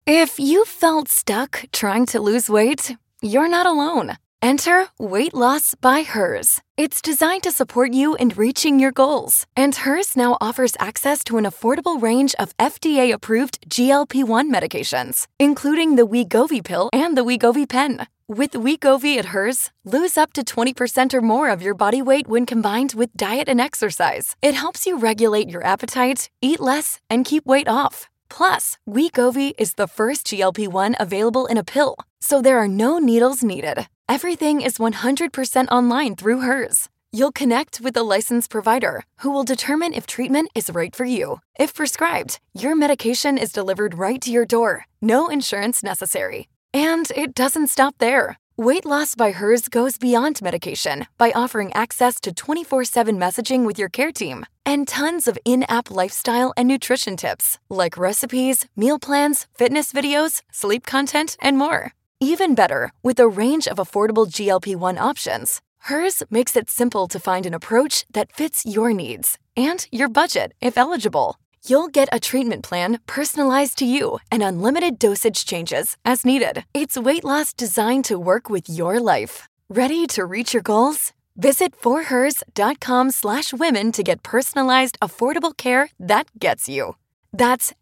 If you felt stuck trying to lose weight, you're not alone. Enter Weight Loss by Hers. It's designed to support you in reaching your goals. And Hers now offers access to an affordable range of FDA-approved GLP-1 medications, including the Wegovy pill and the Wegovy pen. With Wegovy at Hers, lose up to 20% or more of your body weight when combined with diet and exercise. It helps you regulate your appetite, eat less, and keep weight off. Plus, Wegovy is the first GLP-1 available in a pill, so there are no needles needed. Everything is 100% online through Hers. You'll connect with a licensed provider who will determine if treatment is right for you. If prescribed, your medication is delivered right to your door. No insurance necessary. And it doesn't stop there. Weight Loss by Hers goes beyond medication by offering access to 24/7 messaging with your care team and tons of in-app lifestyle and nutrition tips like recipes, meal plans, fitness videos, sleep content, and more. Even better, with a range of affordable GLP-1 options, Hers makes it simple to find an approach that fits your needs and your budget if eligible. You'll get a treatment plan personalized to you and unlimited dosage changes as needed. It's weight loss designed to work with your life. Ready to reach your goals? Visit forhers.com/women to get personalized, affordable care that gets you. That's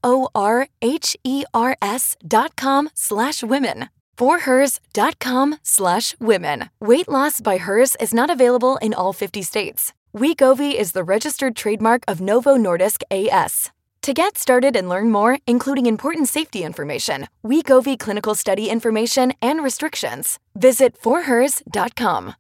forhers.com/women. forhers.com/women. Weight Loss by Hers is not available in all 50 states. Wegovy is the registered trademark of Novo Nordisk A/S. To get started and learn more, including important safety information, Wegovy clinical study information, and restrictions, visit forhers.com.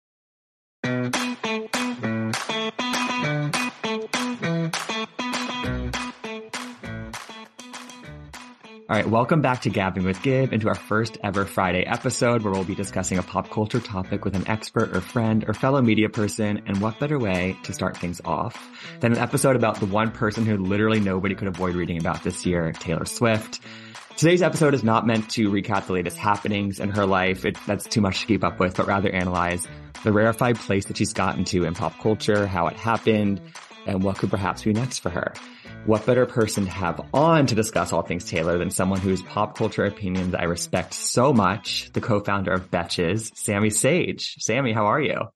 All right, welcome back to Gabbing with Gib and to our first ever Friday episode where we'll be discussing a pop culture topic with an expert or friend or fellow media person. And what better way to start things off than an episode about the one person who literally nobody could avoid reading about this year, Taylor Swift. Today's episode is not meant to recap the latest happenings in her life. That's too much to keep up with, but rather analyze the rarefied place that she's gotten to in pop culture, how it happened, and what could perhaps be next for her. What better person to have on to discuss all things Taylor than someone whose pop culture opinions I respect so much, the co-founder of Betches, Sami Sage. Sami, how are you?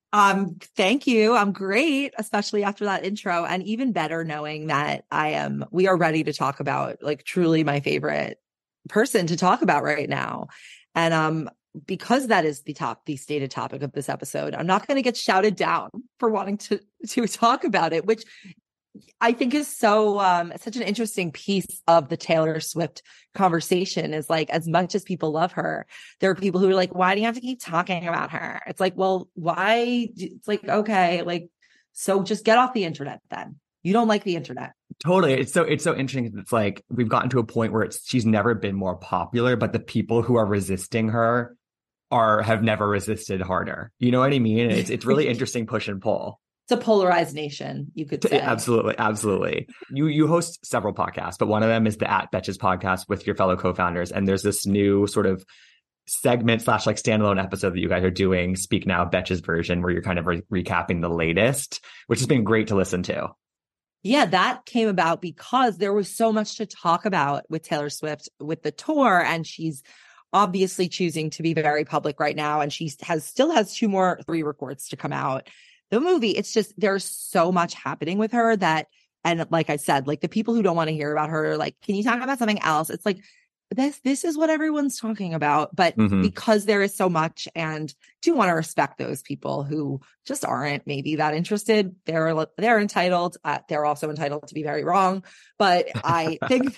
Thank you. I'm great, especially after that intro, and even better knowing that we are ready to talk about like truly my favorite person to talk about right now. And because that is the stated topic of this episode, I'm not going to get shouted down for wanting to talk about it, which I think is such an interesting piece of the Taylor Swift conversation. Is like, as much as people love her, there are people who are like, why do you have to keep talking about her? It's like, well, why? It's like, okay, like, so just get off the internet then. You don't like the internet. Totally. It's so interesting. It's like, we've gotten to a point where she's never been more popular, but the people who are resisting her have never resisted harder. You know what I mean? It's really interesting push and pull. It's a polarized nation, you could say. Absolutely. Absolutely. You host several podcasts, but one of them is the @Betches podcast with your fellow co-founders. And there's this new sort of segment / like standalone episode that you guys are doing, Speak Now, Betches version, where you're kind of recapping the latest, which has been great to listen to. Yeah, that came about because there was so much to talk about with Taylor Swift with the tour, and she's obviously choosing to be very public right now. And she still has 3 more records to come out. The movie, it's just, there's so much happening with her that, and like I said, like the people who don't want to hear about her are like, can you talk about something else? It's like, this is what everyone's talking about. But because there is so much, and do want to respect those people who just aren't maybe that interested. They're entitled. They're also entitled to be very wrong. But I think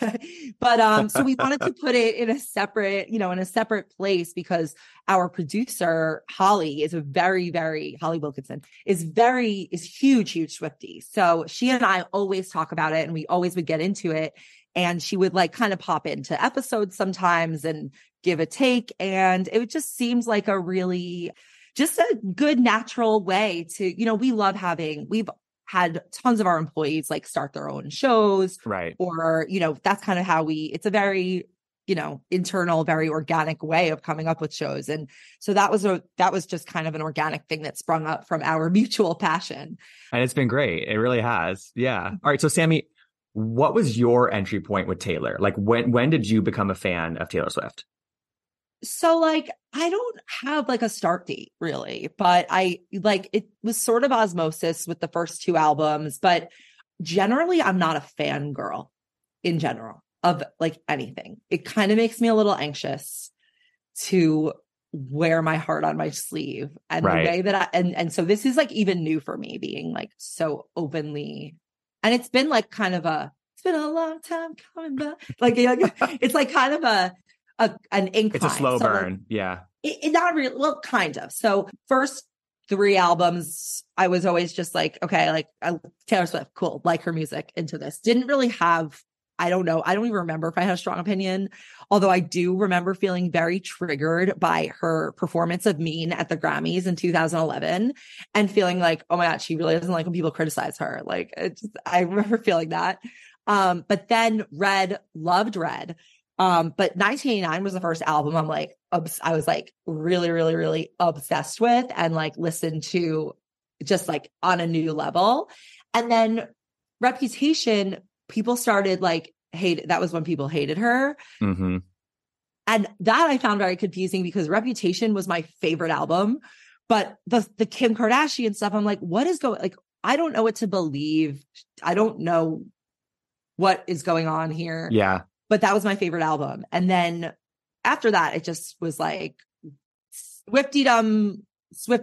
so we wanted to put it in a separate place, because our producer, Holly, is Holly Wilkinson is huge Swiftie. So she and I always talk about it, and we always would get into it. And she would like kind of pop into episodes sometimes and give a take. And it just seems like just a good natural way to, we've had tons of our employees like start their own shows. Right. Or, that's kind of how it's a very, internal, very organic way of coming up with shows. And so that was just kind of an organic thing that sprung up from our mutual passion. And it's been great. It really has. Yeah. All right. So Sami, What was your entry point with Taylor? Like when did you become a fan of Taylor Swift? So like, I don't have like a start date really, but I like, it was sort of osmosis with the first two albums, but generally I'm not a fangirl in general of like anything. It kind of makes me a little anxious to wear my heart on my sleeve, and Right. the way that and so this is like even new for me, being like so openly, and it's been like kind of it's been a long time coming, but like it's like kind of an incline. It's a slow So, burn. like, Yeah. it not really, well, kind of. So first three albums, I was always just like, okay, like Taylor Swift, cool, like her music, into this. Didn't really have, I don't know, I don't even remember if I had a strong opinion, although I do remember feeling very triggered by her performance of Mean at the Grammys in 2011 and feeling like, oh my God, she really doesn't like when people criticize her. Like, I remember feeling that. But then loved Red. But 1989 was the first album I'm like, I was like really, really, really obsessed with and like listened to just like on a new level. And then Reputation, people started like that was when people hated her. Mm-hmm. And that I found very confusing because Reputation was my favorite album. But the Kim Kardashian stuff, I'm like, what is going, like, I don't know what to believe. I don't know what is going on here. Yeah. But that was my favorite album. And then after that, it just was like Swifty-dum.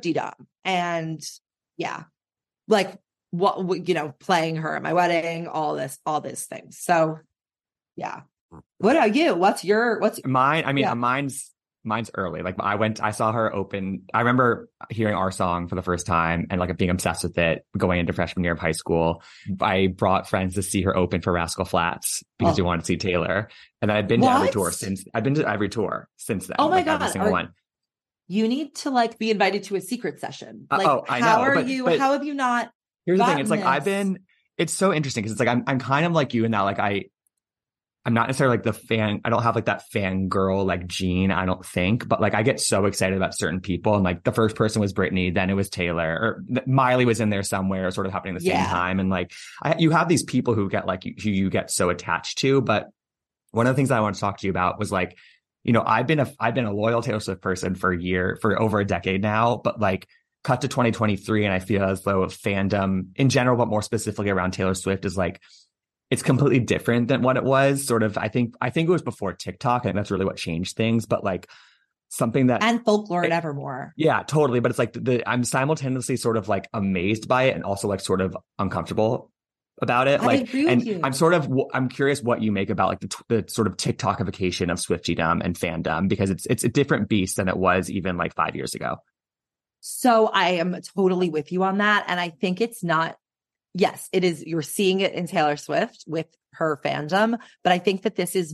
And yeah, like what, playing her at my wedding, all this things. So yeah. What about you? What's mine? I mean, yeah. mine's early. Like I saw her open. I remember hearing Our Song for the first time and like being obsessed with it going into freshman year of high school. I brought friends to see her open for Rascal Flatts because we wanted to see Taylor. And then I've been to every tour since. I've been to every tour since then. Oh my like, God. Every single one. You need to like be invited to a secret session. Like, I know. How are you? How have you not? Here's the thing. It's like it's so interesting because it's like I'm kind of like you in that like I'm not necessarily like the fan. I don't have like that fangirl like gene, I don't think, but like I get so excited about certain people. And like the first person was Britney, then it was Taylor, or Miley was in there somewhere, sort of happening at the same time. And like you have these people who get like who you get so attached to. But one of the things I want to talk to you about was like, I've been a loyal Taylor Swift person for over a decade now, but like cut to 2023, and I feel as though fandom in general, but more specifically around Taylor Swift, is like, it's completely different than what it was. Sort of, I think it was before TikTok, and that's really what changed things. But like something that and Folklore and Evermore, yeah, totally. But it's like I'm simultaneously sort of like amazed by it and also like sort of uncomfortable about it. Like, I'm curious what you make about like the sort of TikTokification of Swiftiedom and fandom, because it's a different beast than it was even like 5 years ago. So I am totally with you on that, and I think it's not. Yes, it is. You're seeing it in Taylor Swift with her fandom, but I think that this is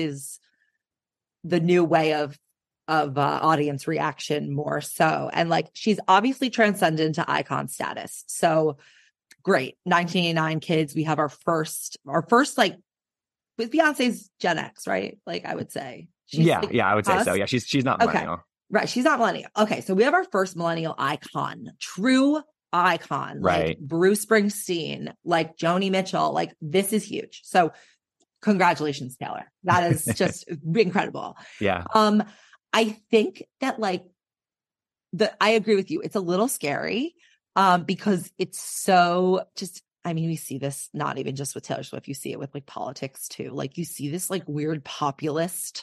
the new way of audience reaction more so. And like, she's obviously transcended to icon status. So great. 1989 kids. We have our first like, with Beyonce's Gen X, right? Like I would say. I would say so. Yeah. She's not millennial. Okay. Right. She's not millennial. Okay. So we have our first millennial icon, true icon, right? Like Bruce Springsteen, like Joni Mitchell. Like, this is huge. So congratulations, Taylor. That is just incredible. Yeah. I think that like I agree with you. It's a little scary because it's so just, I mean, we see this not even just with Taylor Swift, you see it with like politics too. Like you see this like weird populist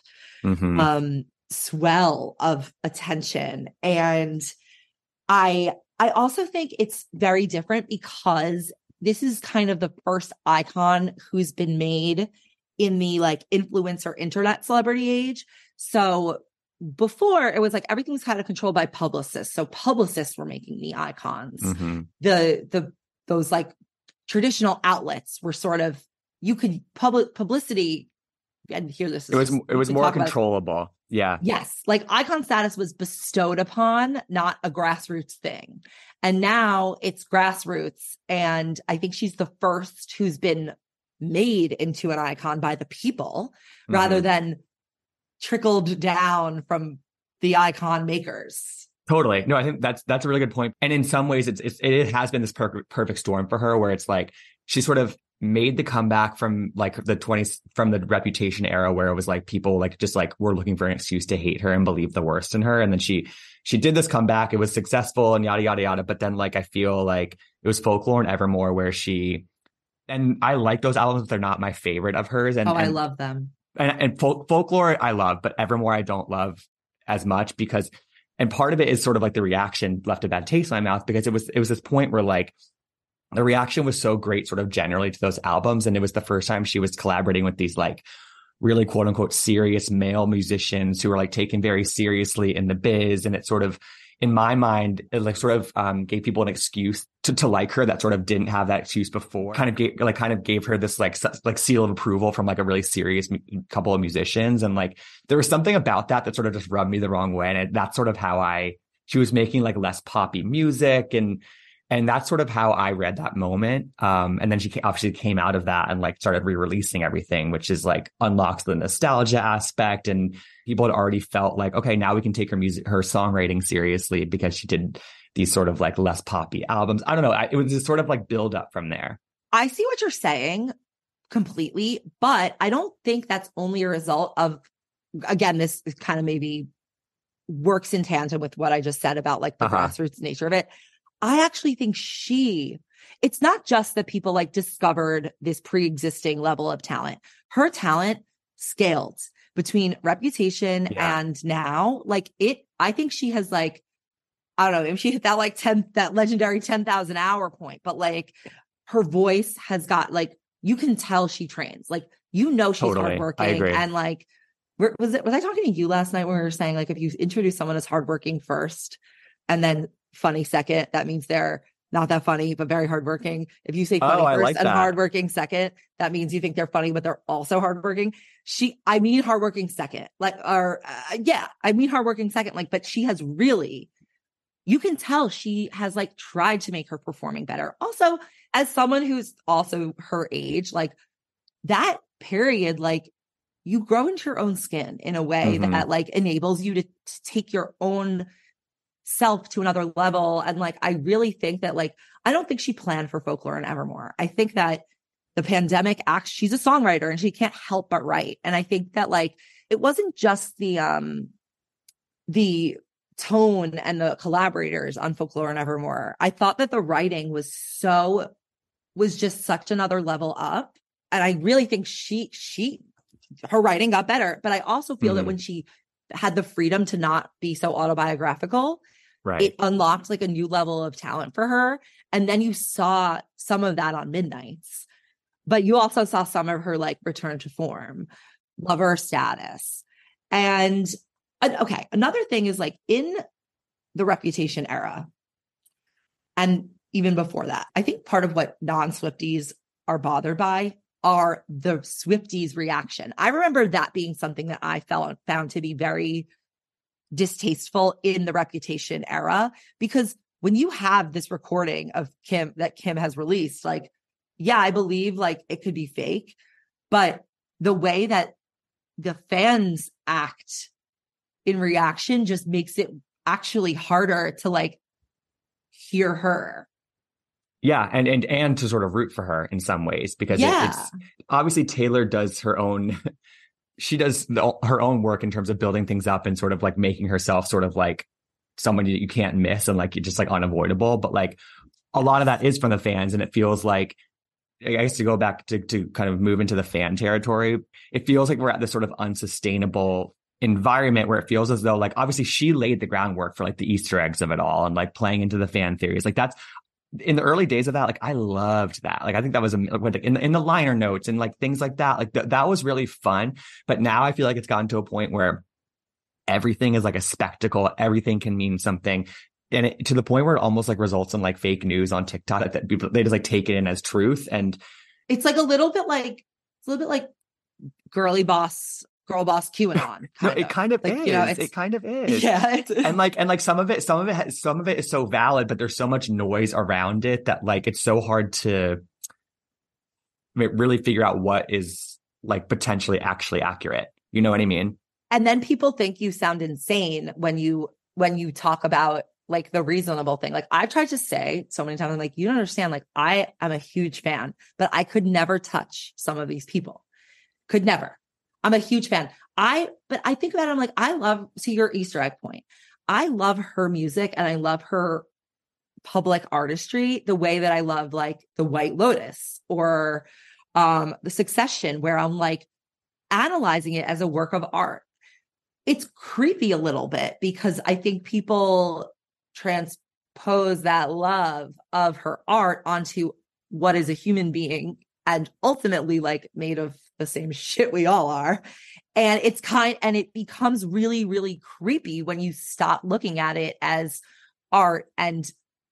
swell of attention. And I also think it's very different because this is kind of the first icon who's been made in the like influencer internet celebrity age. So before it was like everything was kind of controlled by publicists. So publicists were making the icons. Those like traditional outlets were sort of, you could publicity, and hear this. It was more controllable. Yeah. Yes. Like icon status was bestowed upon, not a grassroots thing. And now it's grassroots. And I think she's the first who's been made into an icon by the people rather than trickled down from the icon makers. Totally. No, I think that's a really good point. And in some ways it has been this perfect storm for her, where it's like, she sort of made the comeback from like from the Reputation era, where it was like people like just like were looking for an excuse to hate her and believe the worst in her. And then she did this comeback. It was successful and yada, yada, yada. But then like, I feel like it was Folklore and Evermore where and I like those albums, but they're not my favorite of hers. And I love them. And Folklore I love, but Evermore I don't love as much because, and part of it is sort of like the reaction left a bad taste in my mouth, because it was this point where like the reaction was so great sort of generally to those albums. And it was the first time she was collaborating with these like really quote unquote serious male musicians who were like taken very seriously in the biz. And it sort of, in my mind, it like sort of gave people an excuse to like her that sort of didn't have that excuse before. Kind of gave her this like seal of approval from like a really serious couple of musicians. And like there was something about that sort of just rubbed me the wrong way. And that's sort of how she was making like less poppy music, and that's sort of how I read that moment. And then she obviously came out of that and like started re-releasing everything, which is like unlocks the nostalgia aspect. And people had already felt like, okay, now we can take her songwriting seriously because she did these sort of like less poppy albums. I don't know. It was just sort of like build up from there. I see what you're saying completely, but I don't think that's only a result of, again, this is kind of maybe works in tandem with what I just said about like the grassroots nature of it. I actually think it's not just that people like discovered this pre-existing level of talent. Her talent scaled between Reputation and now. Like I think she has like, I don't know, if she hit that like that legendary 10,000 hour point, but like her voice has got like, you can tell she trains, like, she's hardworking. I agree. And like, was I talking to you last night when we were saying like, if you introduce someone as hardworking first and then funny second, that means they're not that funny, but very hardworking. If you say funny first and hardworking second, that means you think they're funny, but they're also hardworking. I mean hardworking second, hardworking second, like, but she has really, you can tell she has like tried to make her performing better. Also, as someone who's also her age, like that period, like you grow into your own skin in a way that like enables you to take your own self to another level. And like, I really think that like, I don't think she planned for Folklore and Evermore. I think that the pandemic she's a songwriter and she can't help but write. And I think that like, it wasn't just the tone and the collaborators on Folklore and Evermore. I thought that the writing was just such another level up. And I really think her writing got better, but I also feel that when she had the freedom to not be so autobiographical, it unlocked like a new level of talent for her. And then you saw some of that on Midnights, but you also saw some of her like return to form, Lover Status. And okay, another thing is like in the Reputation era, and even before that, I think part of what non-Swifties are bothered by are the Swifties' reaction. I remember that being something that I found to be very distasteful in the Reputation era, because when you have this recording of Kim that Kim has released, like, yeah, I believe like it could be fake, but the way that the fans act in reaction just makes it actually harder to like hear her. Yeah, and to sort of root for her in some ways, because it's obviously Taylor does her own she does her own work in terms of building things up and sort of like making herself sort of like someone you can't miss and like just like unavoidable. But like a lot of that is from the fans, and it feels like, I guess to go back to kind of move into the fan territory, it feels like we're at this sort of unsustainable environment where it feels as though like obviously she laid the groundwork for like the Easter eggs of it all and like playing into the fan theories. Like that's in the early days of that, like I loved that. Like I think that was in the liner notes and like things like that. Like that was really fun. But now I feel like it's gotten to a point where everything is like a spectacle. Everything can mean something, and to the point where it almost like results in like fake news on TikTok that people, they just like take it in as truth. And it's like a little bit like girl boss QAnon. No, it kind of is. You know, it kind of is. Yeah. And like some of it is so valid, but there's so much noise around it that like it's so hard to really figure out what is like potentially actually accurate. You know what I mean? And then people think you sound insane when you talk about like the reasonable thing. Like I've tried to say so many times, I'm like, you don't understand. Like I am a huge fan, but I could never touch some of these people. Could never. I'm a huge fan. But I think about it, I'm like, I love, to your Easter egg point, I love her music and I love her public artistry the way that I love like The White Lotus or The Succession, where I'm like analyzing it as a work of art. It's creepy a little bit because I think people transpose that love of her art onto what is a human being and ultimately like made of the same shit we all are. And it becomes really, really creepy when you stop looking at it as art and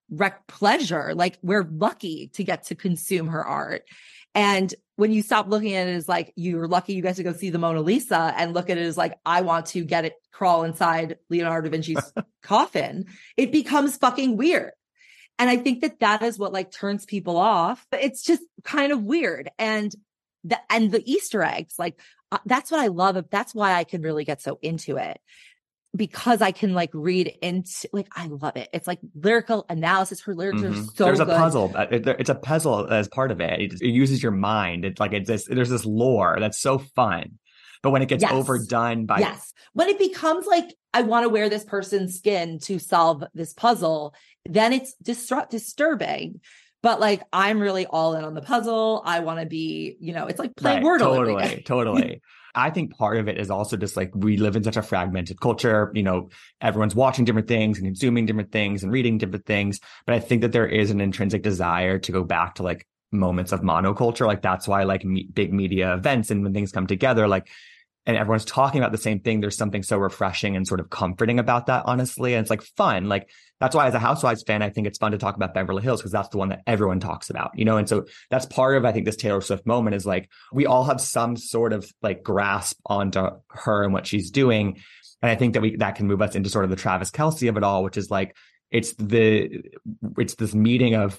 pleasure. Like we're lucky to get to consume her art. And when you stop looking at it as like, you're lucky you get to go see the Mona Lisa and look at it as like, I want to get it, crawl inside Leonardo da Vinci's coffin, it becomes fucking weird. And I think that is what like turns people off. It's just kind of weird. And the Easter eggs, like that's what I love. That's why I can really get so into it, because I can like read into, like, I love it. It's like lyrical analysis. Her lyrics are so There's good. A puzzle. It's a puzzle as part of it. It uses your mind. It's like, there's this lore that's so fun. But when it gets overdone by... Yes. When it becomes like, I want to wear this person's skin to solve this puzzle, then it's disturbing. But like, I'm really all in on the puzzle. I want to be, it's like playing Wordle. Totally. I think part of it is also just like, we live in such a fragmented culture, everyone's watching different things and consuming different things and reading different things. But I think that there is an intrinsic desire to go back to like moments of monoculture. Like that's why like big media events and when things come together, like, and everyone's talking about the same thing, there's something so refreshing and sort of comforting about that, honestly. And it's like fun. Like that's why as a Housewives fan, I think it's fun to talk about Beverly Hills because that's the one that everyone talks about, And so that's part of, I think, this Taylor Swift moment is like, we all have some sort of like grasp onto her and what she's doing. And I think that that can move us into sort of the Travis Kelce of it all, which is like, it's this meeting of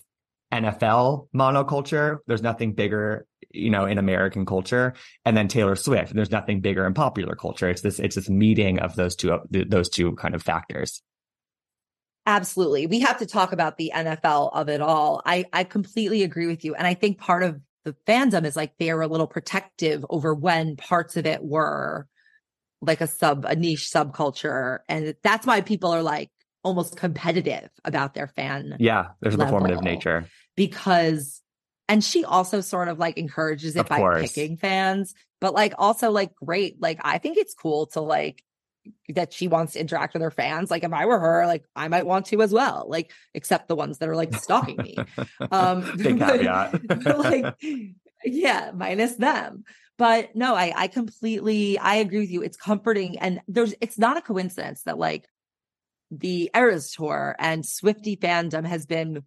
NFL monoculture. There's nothing bigger, in American culture. And then Taylor Swift, there's nothing bigger in popular culture. It's this meeting of those two kind of factors. Absolutely. We have to talk about the NFL of it all. I completely agree with you. And I think part of the fandom is like, they're a little protective over when parts of it were like a niche subculture. And that's why people are like almost competitive about their fan. Yeah. There's a performative nature. Because, and she also sort of like encourages it by picking fans, but like also like, great. Like, I think it's cool to like, that she wants to interact with her fans. Like if I were her, like I might want to as well, like, except the ones that are like stalking me. Big caveat. Like, yeah, minus them. But no, I agree with you. It's comforting. And it's not a coincidence that like the Eras Tour and Swiftie fandom has been,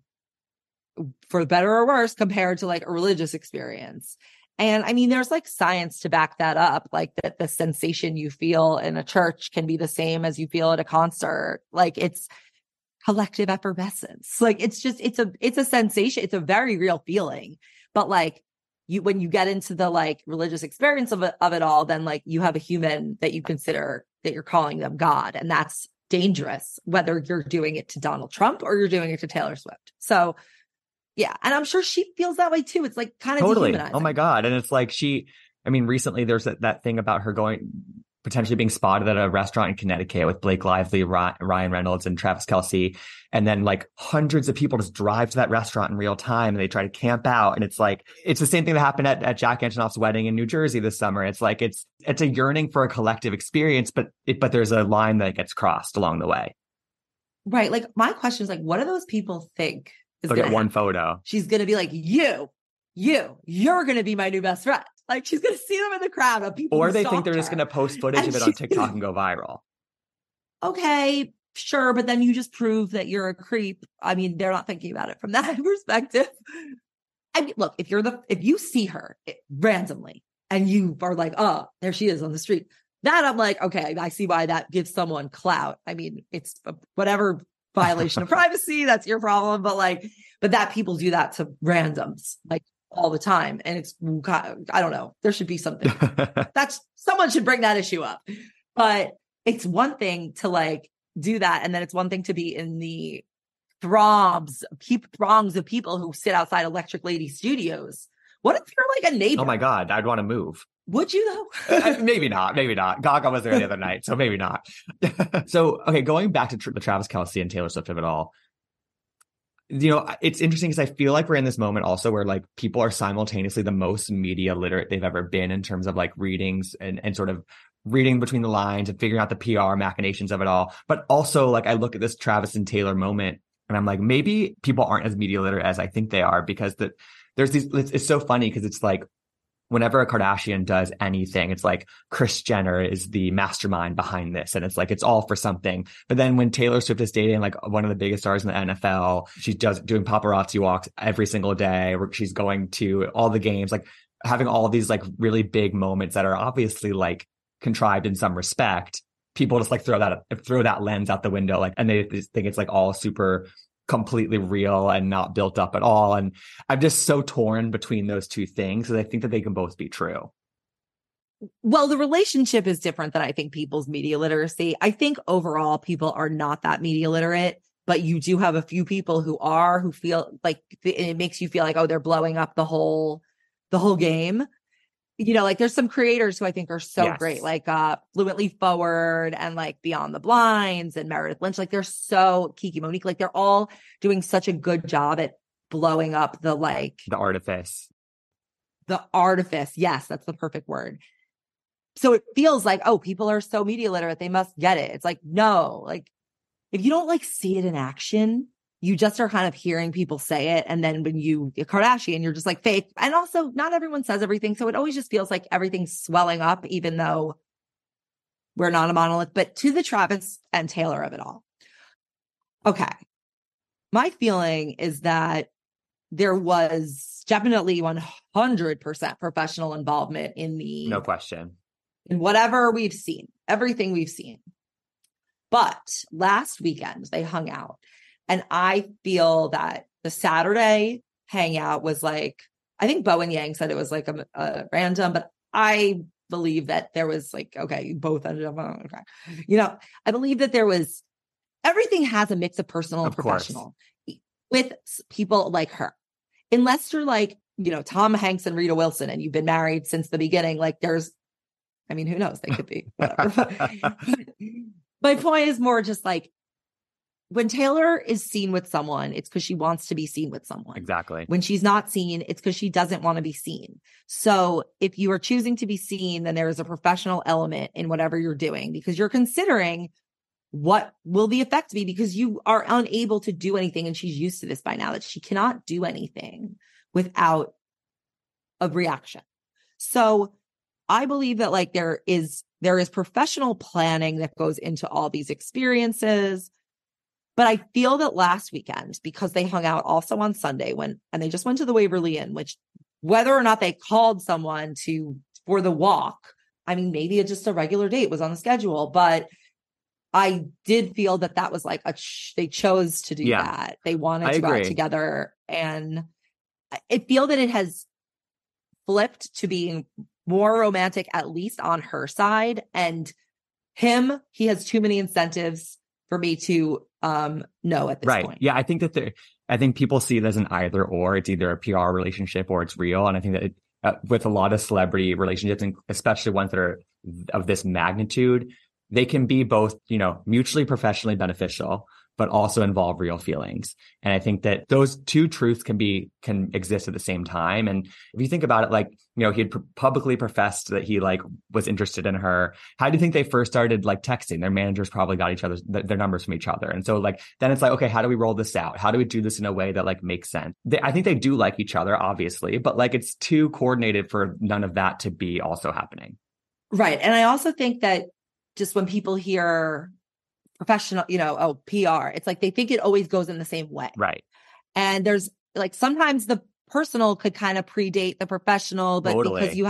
for better or worse, compared to like a religious experience. And I mean, there's like science to back that up, like that the sensation you feel in a church can be the same as you feel at a concert. Like it's collective effervescence. Like it's a sensation. It's a very real feeling. But like when you get into the like religious experience of it all, then like you have a human that you consider that you're calling them God. And that's dangerous, whether you're doing it to Donald Trump or you're doing it to Taylor Swift. So yeah. And I'm sure she feels that way too. It's like kind of totally dehumanizing. Oh my God. And it's like recently there's that thing about her potentially being spotted at a restaurant in Connecticut with Blake Lively, Ryan Reynolds, and Travis Kelce. And then like hundreds of people just drive to that restaurant in real time and they try to camp out. And it's like, it's the same thing that happened at Jack Antonoff's wedding in New Jersey this summer. It's like, it's a yearning for a collective experience, but there's a line that gets crossed along the way. Right. Like my question is like, what do those people think? Look at one photo. She's going to be like, you're going to be my new best friend. Like she's going to see them in the crowd of people. Or they think they're just going to post footage of it on TikTok and go viral. Okay, sure. But then you just prove that you're a creep. I mean, they're not thinking about it from that perspective. I mean, look, if you see her randomly and you are like, oh, there she is on the street, that I'm like, okay, I see why that gives someone clout. I mean, it's whatever violation of privacy, that's your problem. But that people do that to randoms like all the time. And it's, I don't know, there should be something someone should bring that issue up. But it's one thing to like do that. And then it's one thing to be in the throngs of people who sit outside Electric Lady Studios. What if you're like a neighbor? Oh my God, I'd want to move. Would you though? Maybe not. Gaga was there the other night, so maybe not. So, okay, going back to the Travis Kelce and Taylor Swift of it all, it's interesting because I feel like we're in this moment also where like people are simultaneously the most media literate they've ever been in terms of like readings and sort of reading between the lines and figuring out the PR machinations of it all. But also like I look at this Travis and Taylor moment and I'm like, maybe people aren't as media literate as I think they are, because there's these, it's so funny because it's like, whenever a Kardashian does anything, it's like Kris Jenner is the mastermind behind this. And it's like, it's all for something. But then when Taylor Swift is dating like one of the biggest stars in the NFL, she's doing paparazzi walks every single day, where she's going to all the games, like having all these like really big moments that are obviously like contrived in some respect. People just like throw that lens out the window, like, and they think it's like all super completely real and not built up at all. And I'm just so torn between those two things because I think that they can both be true. Well, the relationship is different than I think people's media literacy. I think overall people are not that media literate, but you do have a few people who feel like it makes you feel like, oh, they're blowing up the whole game. Like there's some creators who I think are so great, like Fluently Forward and like Beyond the Blinds and Meredith Lynch. Like they're so Kiki Monique, like they're all doing such a good job at blowing up the artifice. The artifice. Yes, that's the perfect word. So it feels like, oh, people are so media literate, they must get it. It's like, no, like if you don't like see it in action, you just are kind of hearing people say it. And then when you're Kardashian, you're just like fake. And also not everyone says everything. So it always just feels like everything's swelling up, even though we're not a monolith. But to the Travis and Taylor of it all. Okay. My feeling is that there was definitely 100% professional involvement no question, in whatever we've seen, everything we've seen. But last weekend they hung out. And I feel that the Saturday hangout was like, I think Bowen Yang said it was like a random, but I believe that there was like, okay, you both ended up on okay. I believe that there was, everything has a mix of personal and professional with people like her. Unless you're like, Tom Hanks and Rita Wilson and you've been married since the beginning, like who knows? They could be whatever. My point is more just like, when Taylor is seen with someone, it's because she wants to be seen with someone. Exactly. When she's not seen, it's because she doesn't want to be seen. So if you are choosing to be seen, then there is a professional element in whatever you're doing, because you're considering what will the effect be, because you are unable to do anything. And she's used to this by now, that she cannot do anything without a reaction. So I believe that like there is professional planning that goes into all these experiences. But I feel that last weekend, because they hung out also on Sunday and they just went to the Waverly Inn, which whether or not they called someone for the walk, I mean, maybe it's just a regular date was on the schedule, but I did feel that was like they chose to do that. They wanted to go out together, and I feel that it has flipped to being more romantic, at least on her side. And he has too many incentives for me to know at this point. Yeah, I think people see it as an either or. It's either a PR relationship or it's real. And I think that with a lot of celebrity relationships, and especially ones that are of this magnitude, they can be both, mutually professionally beneficial, but also involve real feelings. And I think that those two truths can exist at the same time. And if you think about it, like, he had publicly professed that he like was interested in her. How do you think they first started like texting? Their managers probably got their numbers from each other. And so like, then it's like, okay, how do we roll this out? How do we do this in a way that like makes sense? I think they do like each other, obviously, but like it's too coordinated for none of that to be also happening. Right. And I also think that just when people hear professional, PR, it's like they think it always goes in the same way. Right. And there's like sometimes the personal could kind of predate the professional, but totally. because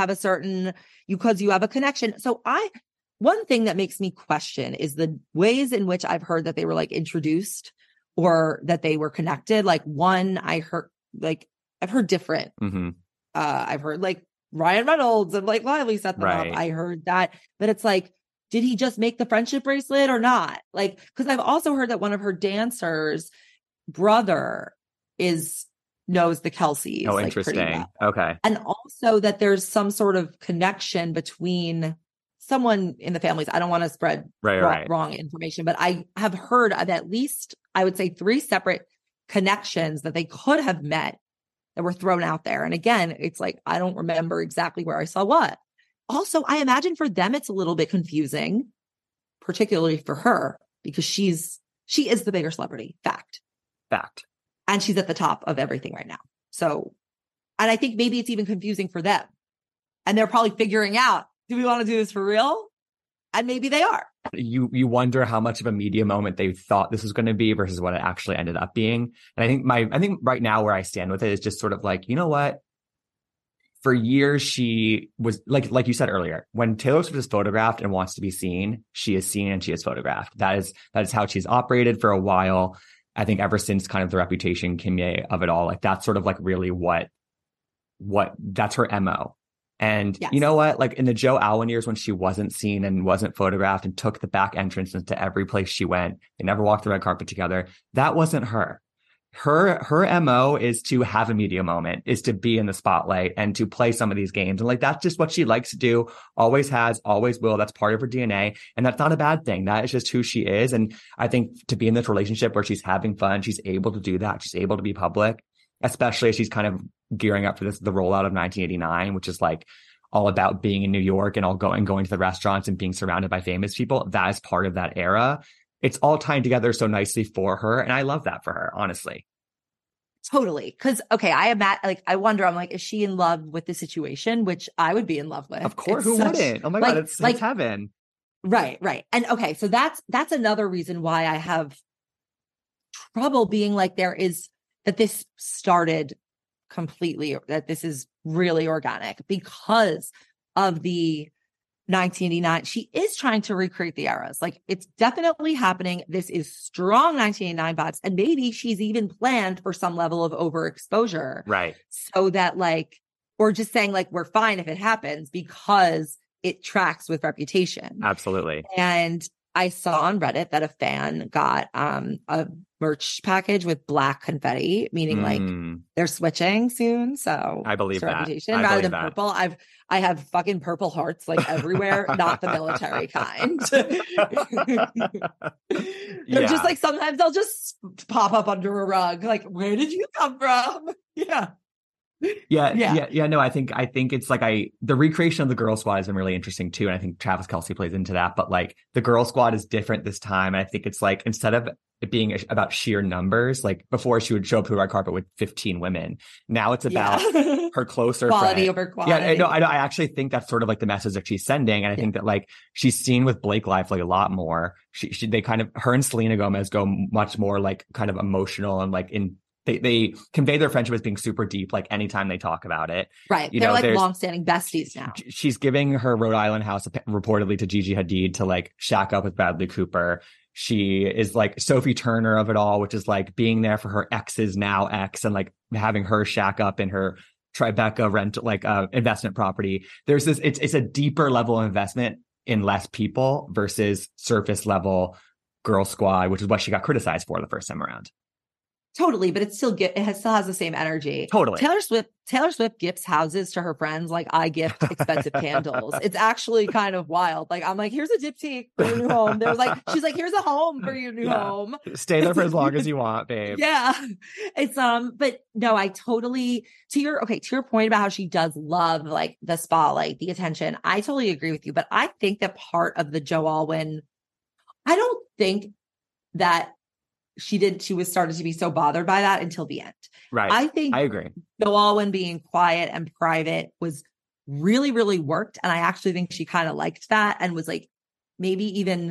you have a connection. So one thing that makes me question is the ways in which I've heard that they were like introduced or that they were connected. Like I've heard different. Mm-hmm. I've heard like Ryan Reynolds and Blake Lively set them up. I heard that, but it's like, did he just make the friendship bracelet or not? Like, because I've also heard that one of her dancers' brother knows the Kelseys. Oh, like, interesting. pretty well. Okay. And also that there's some sort of connection between someone in the families. I don't want to spread wrong information, but I have heard of at least, I would say, 3 separate connections that they could have met that were thrown out there. And again, it's like, I don't remember exactly where I saw what. Also, I imagine for them, it's a little bit confusing, particularly for her, because she is the bigger celebrity. Fact. And she's at the top of everything right now. So, and I think maybe it's even confusing for them. And they're probably figuring out, do we want to do this for real? And maybe they are. You wonder how much of a media moment they thought this was going to be versus what it actually ended up being. And I think right now where I stand with it is just sort of like, you know what? For years, she was like you said earlier, when Taylor Swift is photographed and wants to be seen, she is seen and she is photographed. That is how she's operated for a while. I think ever since kind of the Reputation Kimye of it all, like that's sort of like really what that's her MO. And yes. You know what? Like in the Joe Alwyn years when she wasn't seen and wasn't photographed and took the back entrance into every place she went, they never walked the red carpet together. That wasn't her. Her MO is to have a media moment, is to be in the spotlight and to play some of these games. And like, that's just what she likes to do. Always has, always will. That's part of her DNA. And that's not a bad thing. That is just who she is. And I think to be in this relationship where she's having fun, she's able to do that. She's able to be public, especially as she's kind of gearing up for the rollout of 1989, which is like all about being in New York and going to the restaurants and being surrounded by famous people. That is part of that era. It's all tying together so nicely for her. And I love that for her, honestly. Totally. Cause okay, I wonder, I'm like, is she in love with the situation? Which I would be in love with. Of course. Who wouldn't? Oh my God, it's heaven. Right. And okay, so that's another reason why I have trouble being like, that this started completely, that this is really organic because of the 1989. She is trying to recreate the eras. Like it's definitely happening. This is strong 1989 vibes. And maybe she's even planned for some level of overexposure. Right. So that like, or just saying like, we're fine if it happens because it tracks with Reputation. Absolutely. And I saw on Reddit that a fan got a merch package with black confetti, meaning like they're switching soon. So I believe that. Reputation rather than purple. I have fucking purple hearts like everywhere, not the military kind. They're just like, sometimes they'll just pop up under a rug. Like, where did you come from? Yeah. No, I think it's like the recreation of the Girl Squad has been really interesting too. And I think Travis Kelce plays into that, but like the Girl Squad is different this time. And I think it's like, instead of it being about sheer numbers, like before she would show up to the red carpet with 15 women. Now it's about her closer quality friend. over quality. Yeah, I actually think that's sort of like the message that she's sending. And I think that like she's seen with Blake Lively a lot more. They kind of, her and Selena Gomez go much more like kind of emotional and like they convey their friendship as being super deep, like anytime they talk about it. Right. They're like longstanding besties now. She's giving her Rhode Island house reportedly to Gigi Hadid to like shack up with Bradley Cooper. She is like Sophie Turner of it all, which is like being there for her ex's now ex and like having her shack up in her Tribeca investment property. There's this, it's a deeper level of investment in less people versus surface level Girl Squad, which is what she got criticized for the first time around. Totally, but it still has the same energy. Totally. Taylor Swift gifts houses to her friends like I gift expensive candles. It's actually kind of wild. Like I'm like, here's a diptyque for your new home. She's like, here's a home for your new home. Stay there for as long as you want, babe. Yeah. It's but no, I totally to your point about how she does love like the spotlight, the attention. I totally agree with you, but I think that part of the Joe Alwyn, I don't think that she was started to be so bothered by that until the end. Right. I agree. Joe Alwyn being quiet and private was really, really worked. And I actually think she kind of liked that and was like, maybe even,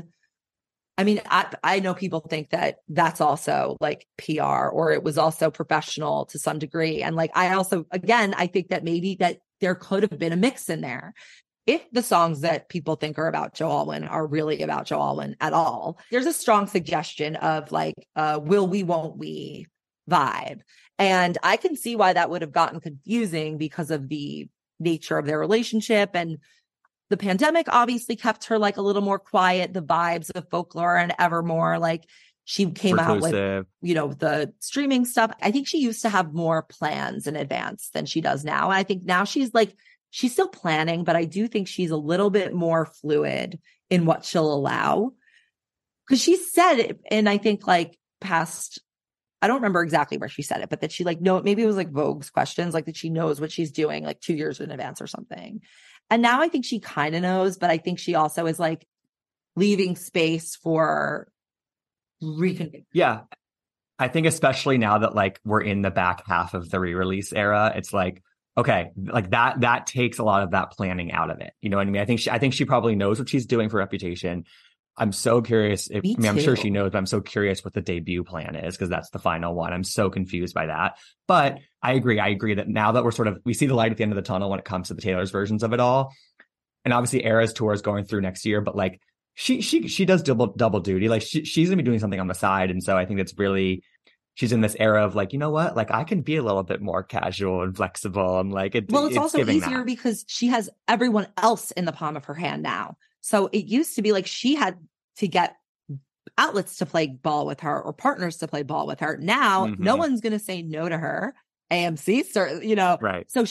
I mean, I know people think that that's also like PR or it was also professional to some degree. And like, I think that maybe that there could have been a mix in there. If the songs that people think are about Joe Alwyn are really about Joe Alwyn at all, there's a strong suggestion of like, will we, won't we vibe. And I can see why that would have gotten confusing because of the nature of their relationship. And the pandemic obviously kept her like a little more quiet. The vibes of Folklore and Evermore, like she came out with, the streaming stuff. I think she used to have more plans in advance than she does now. And I think now she's still planning, but I do think she's a little bit more fluid in what she'll allow. Because she said it, and I think like past, I don't remember exactly where she said it, but that she like, no, maybe it was like Vogue's questions, like that she knows what she's doing like 2 years in advance or something. And now I think she kind of knows, but I think she also is like leaving space for reconfiguration. Yeah. I think especially now that like we're in the back half of the re-release era, it's like, okay, like that takes a lot of that planning out of it. You know what I mean? I think she probably knows what she's doing for Reputation. I'm so curious I'm sure she knows, but I'm so curious what the debut plan is, because that's the final one. I'm so confused by that. But I agree that now that we see the light at the end of the tunnel when it comes to the Taylor's versions of it all. And obviously Eras tour is going through next year, but like she does double duty. Like she's gonna be doing something on the side. And so I think it's really, she's in this era of like, you know what? Like I can be a little bit more casual and flexible. And like, it's also easier because she has everyone else in the palm of her hand now. So it used to be like she had to get outlets to play ball with her or partners to play ball with her. Now, no one's going to say no to her. AMC, right. So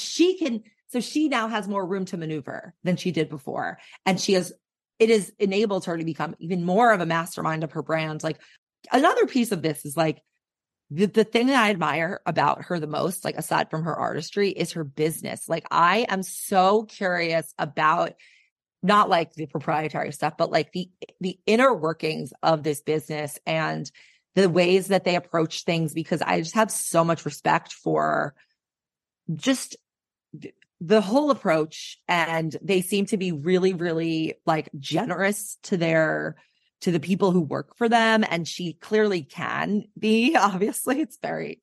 she now has more room to maneuver than she did before. And it has enabled her to become even more of a mastermind of her brand. Like another piece of this is like, the thing that I admire about her the most, like aside from her artistry, is her business. Like I am so curious about not like the proprietary stuff, but like the inner workings of this business and the ways that they approach things, because I just have so much respect for just the whole approach. And they seem to be really, really like generous to the people who work for them. And she clearly can be, obviously it's very,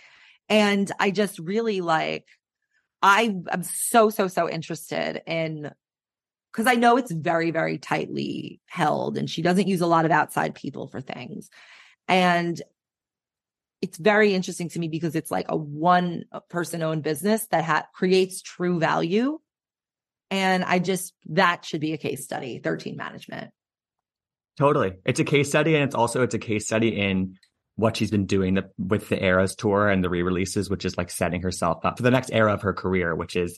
and I just really like, I'm so interested in, because I know it's very, very tightly held and she doesn't use a lot of outside people for things. And it's very interesting to me because it's like a one person owned business that creates true value. And that should be a case study, 13 Management. Totally. It's a case study. And it's a case study in what she's been doing with the Eras tour and the re-releases, which is like setting herself up for the next era of her career, which is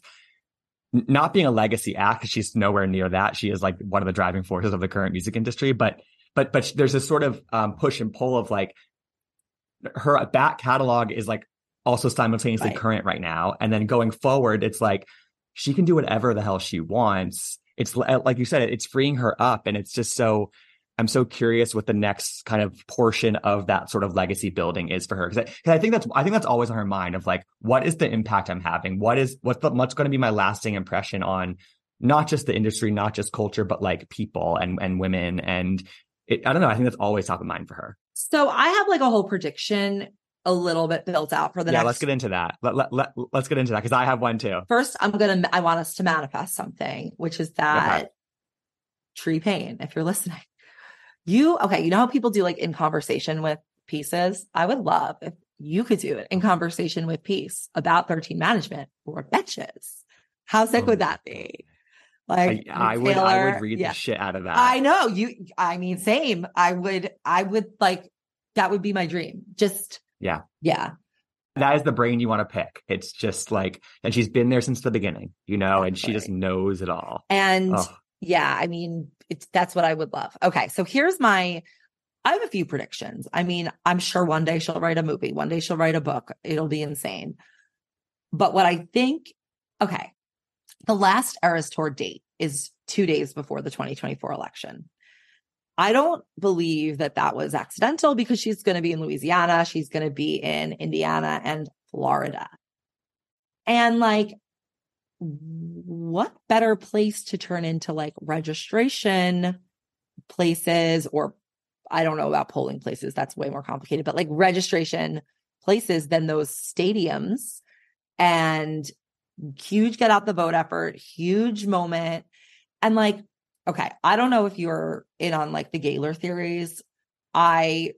not being a legacy act, because she's nowhere near that. She is like one of the driving forces of the current music industry. But there's this sort of push and pull of like her back catalog is like also simultaneously current right now. And then going forward, it's like she can do whatever the hell she wants. It's like you said, it's freeing her up. And it's just I'm so curious what the next kind of portion of that sort of legacy building is for her. Because I think that's always on her mind of like, what is the impact I'm having? What's going to be my lasting impression on not just the industry, not just culture, but like people and women. And I don't know. I think that's always top of mind for her. So I have like a whole prediction a little bit built out for the next. Yeah, let's get into that. Let's get into that because I have one too. First, I want us to manifest something, which is that Tree Paine, if you're listening. You know how people do like in conversation with pieces? I would love if you could do it in conversation with Peace about 13 Management or Betches. How sick would that be? Like I would read the shit out of that. I know same. I would like, that would be my dream. Just, yeah. That is the brain you want to pick. It's just like, and she's been there since the beginning, exactly. And she just knows it all. And that's what I would love. Okay. So I have a few predictions. I'm sure one day she'll write a movie. One day she'll write a book. It'll be insane. But what I think, the last Eras Tour date is 2 days before the 2024 election. I don't believe that was accidental because she's going to be in Louisiana. She's going to be in Indiana and Florida. And like, what better place to turn into like registration places, or I don't know about polling places. That's way more complicated, but like registration places than those stadiums. And huge get out the vote effort, huge moment. And like, okay, I don't know if you're in on like the Gaylor theories. I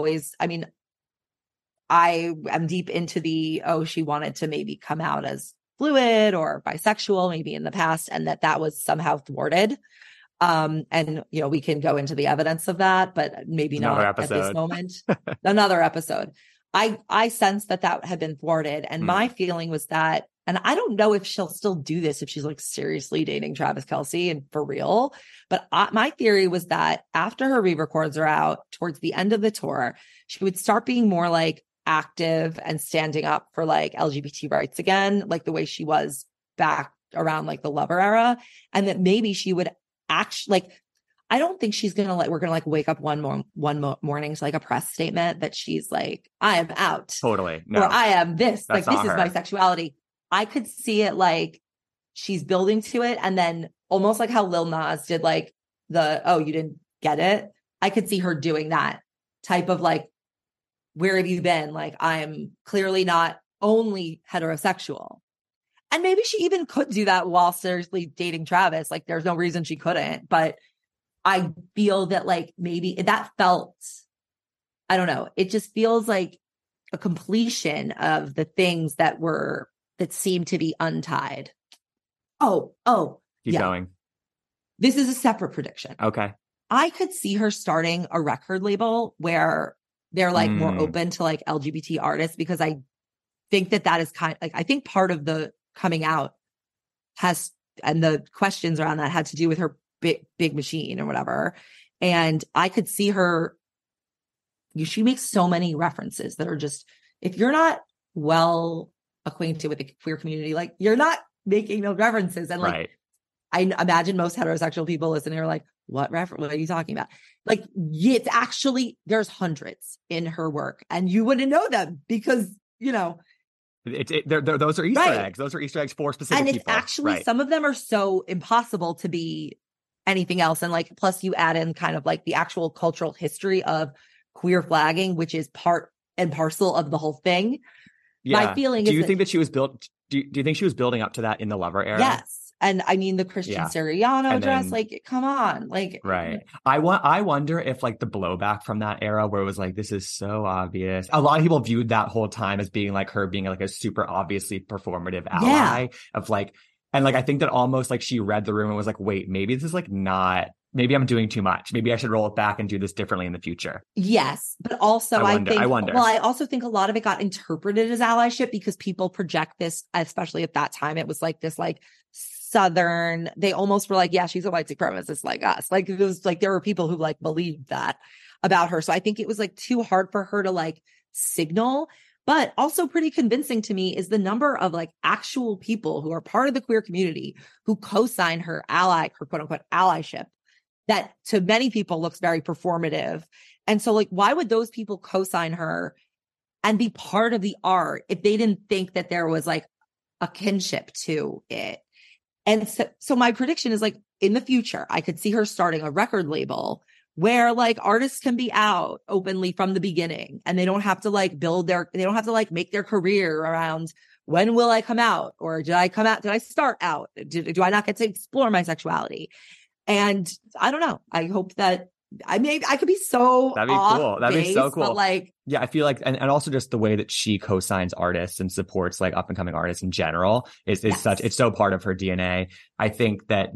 am deep into she wanted to maybe come out as fluid or bisexual, maybe in the past, and that was somehow thwarted. And we can go into the evidence of that, but maybe not at this moment. Another episode. I sensed that had been thwarted. And my feeling was that, and I don't know if she'll still do this, if she's like seriously dating Travis Kelce and for real, but my theory was that after her re-records are out towards the end of the tour, she would start being more like active and standing up for like LGBT rights again, like the way she was back around like the Lover era. And that maybe she would actually like, I don't think she's going to we're going to wake up one morning to like a press statement that she's like, I am out. Totally. No. Or I am this. That's like, this is my sexuality. I could see it like she's building to it. And then almost like how Lil Nas did like you didn't get it. I could see her doing that type of like, where have you been? Like, I'm clearly not only heterosexual. And maybe she even could do that while seriously dating Travis. Like, there's no reason she couldn't. But I feel that like maybe that felt, I don't know, it just feels like a completion of the things that seemed to be untied. Keep going. This is a separate prediction. Okay. I could see her starting a record label where they're like more open to like LGBT artists, because I think that is kind of like, I think part of the coming out and the questions around that had to do with her big machine or whatever. And I could see her, she makes so many references that are just, if you're not well acquainted with the queer community, like you're not making those references. And like, right. I imagine most heterosexual people listening are like, what are you talking about? Like, it's actually, there's hundreds in her work and you wouldn't know them because, those are Easter eggs. Those are Easter eggs for specific people. And it's actually, some of them are so impossible to be anything else. And like, plus you add in kind of like the actual cultural history of queer flagging, which is part and parcel of the whole thing. Yeah. My feeling is, do you think she was building up to that in the Lover era? Yes. And I mean, the Christian Siriano dress, like, come on, like, right. I wonder if like the blowback from that era where it was like, this is so obvious. A lot of people viewed that whole time as being like her being like a super obviously performative ally of like, and like, I think that almost like she read the room and was like, wait, maybe this is like maybe I'm doing too much. Maybe I should roll it back and do this differently in the future. Yes. But also I wonder. Well, I also think a lot of it got interpreted as allyship because people project this, especially at that time, it was like this, like, Southern, they almost were like, yeah, she's a white supremacist like us. Like, it was like, there were people who like believed that about her. So I think it was like too hard for her to like signal, but also pretty convincing to me is the number of like actual people who are part of the queer community who co-sign her quote unquote allyship, that to many people looks very performative. And so like, why would those people co-sign her and be part of the art if they didn't think that there was like a kinship to it? And so my prediction is like, in the future, I could see her starting a record label where like artists can be out openly from the beginning and they don't have to like make their career around when will I come out? Or did I come out? Did I start out? Do I not get to explore my sexuality? And I don't know. I hope that I could be so that'd be cool. That'd be so cool. But like, yeah, I feel like, and also just the way that she co-signs artists and supports like up and coming artists in general is it's so part of her DNA. I think that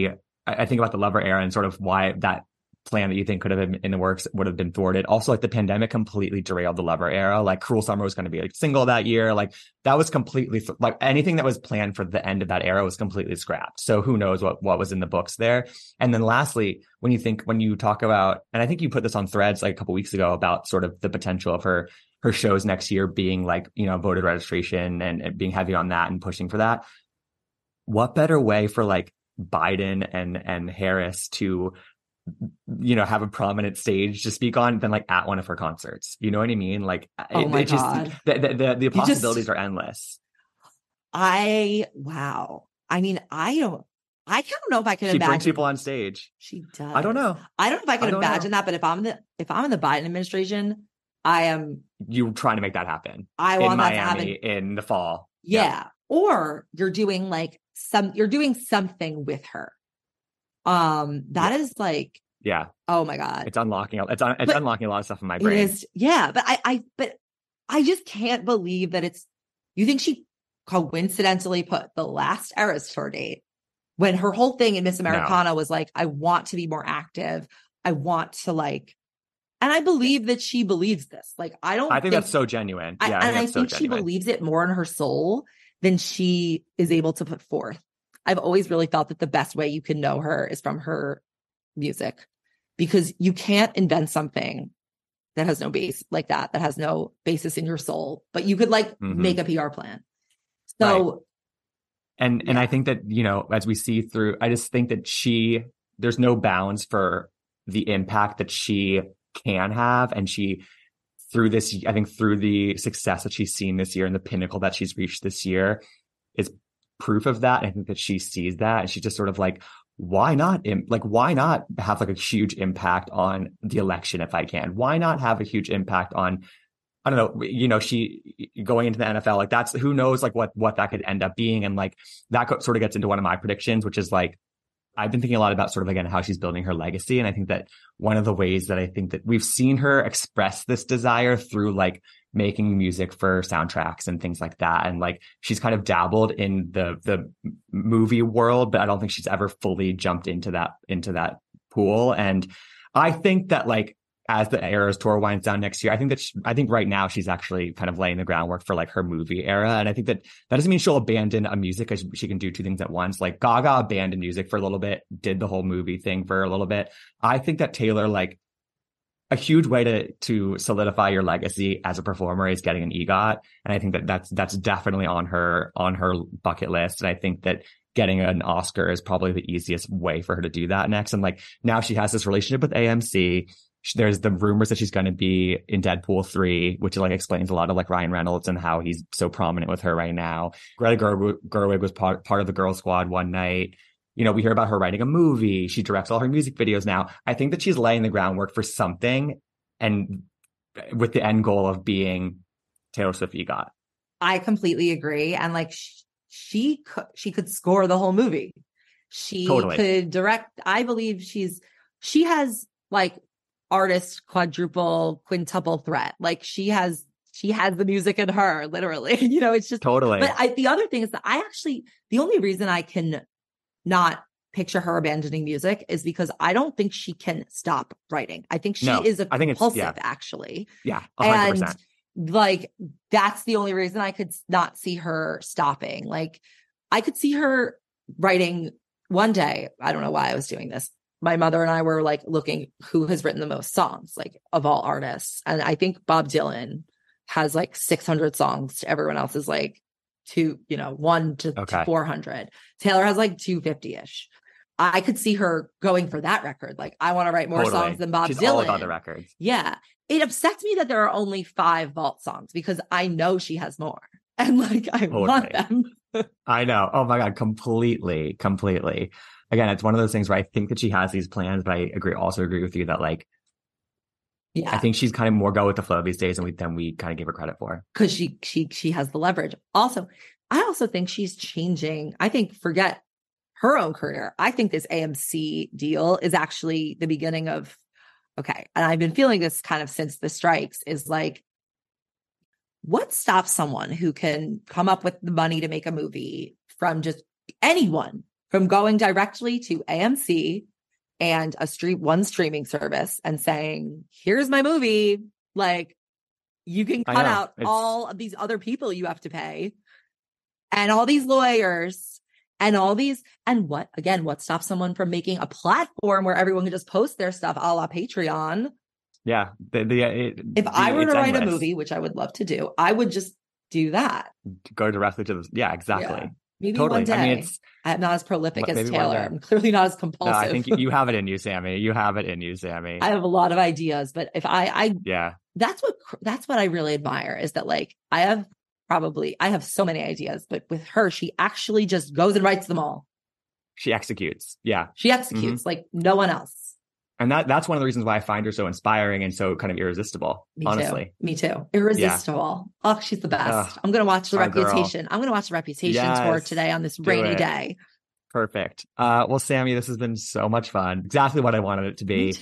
I think about the Lover era and sort of why that plan that you think could have been in the works would have been thwarted. Also, like the pandemic completely derailed the Lover era. Like Cruel Summer was going to be like single that year. Like that was completely like anything that was planned for the end of that era was completely scrapped. So who knows what was in the books there. And then lastly, when you talk about, and I think you put this on Threads like a couple weeks ago about sort of the potential of her shows next year being like, voter registration and being heavy on that and pushing for that. What better way for like Biden and Harris to have a prominent stage to speak on than like at one of her concerts. You know what I mean? Like, God. Just the possibilities are endless. Wow. I mean, I don't know if I can imagine. She brings people on stage. She does. I don't know. I don't know if I can imagine that, but if I'm in the Biden administration, I am. You trying to make that happen. I want that Miami, to happen in the fall. Yeah. Or you're doing something with her. That is like, yeah. Oh my God. It's unlocking a lot of stuff in my brain. But I just can't believe that you think she coincidentally put the last Eras Tour date when her whole thing in Miss Americana was like, I want to be more active. I want to like, and I believe that she believes this. Like, I think that's so genuine. Yeah. I think she believes it more in her soul than she is able to put forth. I've always really felt that the best way you can know her is from her music, because you can't invent something that has no base like that has no basis in your soul, but you could like make a PR plan. So, right. And I think that, you know, as we see through, I just think that there's no bounds for the impact that she can have. And she, through the success that she's seen this year and the pinnacle that she's reached this year is proof of that. And I think that she sees that, and she's just sort of like, why not have like a huge impact on the election if I can? Why not have a huge impact on, I don't know, you know, she going into the NFL, like that's, who knows, like what that could end up being. And like that sort of gets into one of my predictions, which is like, I've been thinking a lot about sort of, again, how she's building her legacy. And I think that one of the ways that I think that we've seen her express this desire through like making music for soundtracks and things like that. And like, she's kind of dabbled in the movie world, but I don't think she's ever fully jumped into that pool. And I think that like, as the Eras Tour winds down next year, I think right now she's actually kind of laying the groundwork for like her movie era. And I think that doesn't mean she'll abandon a music, because she can do two things at once. Like Gaga abandoned music for a little bit, did the whole movie thing for a little bit. I think that Taylor, like a huge way to solidify your legacy as a performer is getting an EGOT. And I think that that's definitely on her bucket list. And I think that getting an Oscar is probably the easiest way for her to do that next. And like now she has this relationship with AMC. There's the rumors that she's going to be in Deadpool 3, which like explains a lot of like Ryan Reynolds and how he's so prominent with her right now. Greta Gerwig was part of the Girl Squad one night. You know, we hear about her writing a movie. She directs all her music videos now. I think that she's laying the groundwork for something, and with the end goal of being Taylor Swift EGOT. I completely agree. And like she could score the whole movie. She could direct. I believe she has like artist quadruple quintuple threat. Like she has the music in her, literally. You know, it's just totally. But the other thing is that the only reason I can not picture her abandoning music is because I don't think she can stop writing. I think she is compulsive, actually. Yeah, 100%. And like that's the only reason I could not see her stopping. Like I could see her writing one day. I don't know why I was doing this. My mother and I were like looking who has written the most songs, like of all artists. And I think Bob Dylan has like 600 songs to everyone else's like 1 to 400. Taylor has like 250-ish. I could see her going for that record. Like I want to write more songs than Bob Dylan. She's all about the records. Yeah. It upsets me that there are only 5 vault songs because I know she has more. And like, I want them. I know. Oh my God. Completely. Again, it's one of those things where I think that she has these plans, but I also agree with you that like, I think she's kind of more go with the flow these days than we kind of give her credit for. Because she has the leverage. Also, I also think she's changing. I think forget her own career. I think this AMC deal is actually the beginning of, and I've been feeling this kind of since the strikes, is like, what stops someone who can come up with the money to make a movie from just anyone from going directly to AMC and one streaming service and saying, here's my movie. Like you can cut out all of these other people you have to pay and all these lawyers and all these, and what stops someone from making a platform where everyone can just post their stuff a la Patreon? Yeah. If I were to write a movie, which I would love to do, I would just do that. Go directly to yeah, exactly. Yeah. Maybe one day. I mean, I'm not as prolific as Taylor. I'm clearly not as compulsive. No, I think you have it in you, Sammy. You have it in you, Sammy. I have a lot of ideas, but if that's what I really admire is that like I have so many ideas, but with her, she actually just goes and writes them all. She executes. Yeah. She executes like no one else. And that's one of the reasons why I find her so inspiring and so kind of irresistible. Honestly. Me too. Irresistible. Yeah. Oh, she's the best. I'm going to watch The Reputation. I'm going to watch The Reputation tour today on this rainy day. Perfect. Well, Sammy, this has been so much fun. Exactly what I wanted it to be. Me too.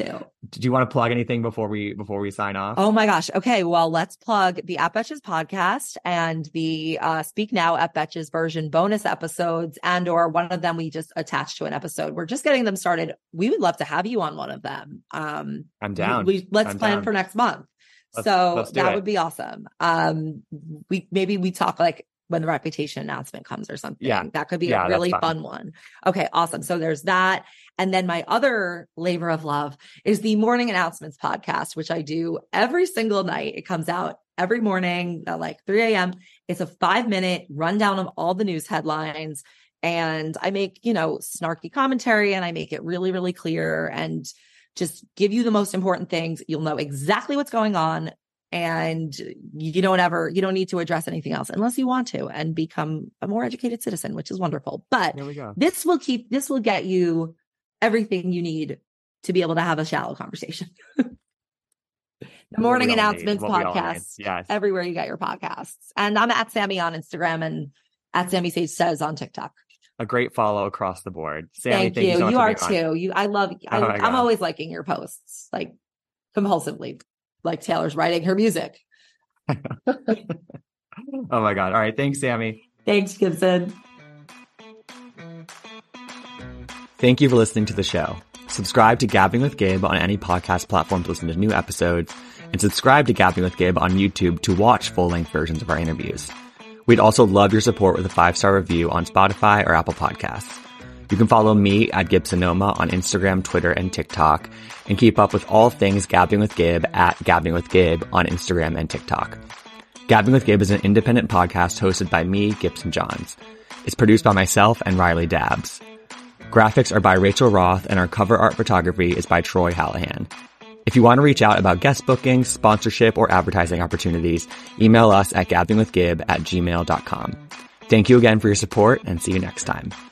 do you want to plug anything before we sign off? Oh my gosh. Okay. Well, let's plug the At Betches podcast and the Speak Now at Betches version bonus episodes, or one of them we just attached to an episode. We're just getting them started. We would love to have you on one of them. I'm down. Let's plan for next month. Let's that would be awesome. We talk like when the Reputation announcement comes or something. Yeah. That could be a really fun one. Okay, awesome. So there's that. And then my other labor of love is the Morning Announcements podcast, which I do every single night. It comes out every morning at like 3 a.m. It's a 5-minute rundown of all the news headlines. And I make, snarky commentary, and I make it really, really clear and just give you the most important things. You'll know exactly what's going on. And you don't need to address anything else unless you want to and become a more educated citizen, which is wonderful. But this will get you everything you need to be able to have a shallow conversation. The Morning Announcements podcast, yes. Everywhere you get your podcasts. And I'm at Sammy on Instagram and at Sammy Sage Says on TikTok. A great follow across the board. Sammy, thank you. So you are too. I'm always liking your posts, like compulsively. Like Taylor's writing her music. Oh my God. All right. Thanks, Sammy. Thanks, Gibson. Thank you for listening to the show. Subscribe to Gabbing with Gabe on any podcast platform to listen to new episodes, and subscribe to Gabbing with Gabe on YouTube to watch full-length versions of our interviews. We'd also love your support with a 5-star review on Spotify or Apple Podcasts. You can follow me at Gibsonoma on Instagram, Twitter, and TikTok, and keep up with all things Gabbing with Gabe at Gabbing with Gabe on Instagram and TikTok. Gabbing with Gabe is an independent podcast hosted by me, Gibson Johns. It's produced by myself and Riley Dabbs. Graphics are by Rachel Roth, and our cover art photography is by Troy Hallahan. If you want to reach out about guest bookings, sponsorship, or advertising opportunities, email us at gabbingwithgib@gmail.com. Thank you again for your support, and see you next time.